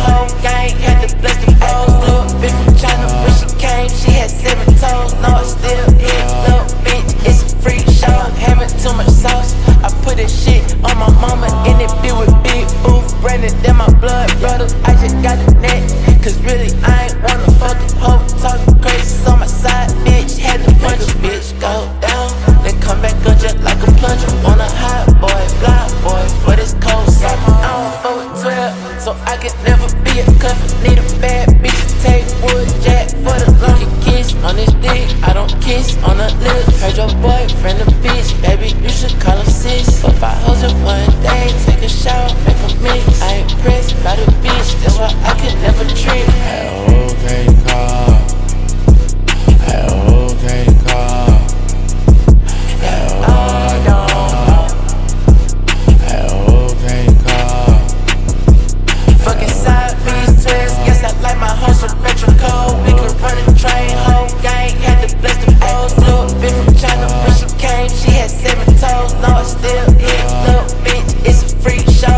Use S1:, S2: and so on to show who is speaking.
S1: whole gang, had to bless the foes. Little bitch from China, when she came, she had 7 toes. No, I still hit, little bitch, it's a free show. Having too much sauce, I put this shit on my mama, in it be with Big Booth, Brandon, then my blood brother. I just got the net, cause really I ain't wanna fucking hoe. Talking crazy on my side, bitch, had to punch a bitch, go down, then come back up just like a plunger. On a hot boy, block boy, for this cold summer. I don't fuck with 12, so I can never be a cuffin'. Need a bad bitch to take wood jack for the lunch. You kiss on this dick, I don't kiss on the lips. Heard your boyfriend a bitch, baby, you should call him sis. Fuck 5 hoes in one day, take a shower, make a mix. I ain't pressed by the bitch, that's why I can never trip.
S2: Okay, car. Okay, car. Okay, car.
S1: Fucking Siamese twins, guess I like my hoes from Metro Code. We could run a train, whole gang, had to bless the foes. Little bitch from China, when she came, she had 7 toes. No, I still hit, little bitch, it's a free show.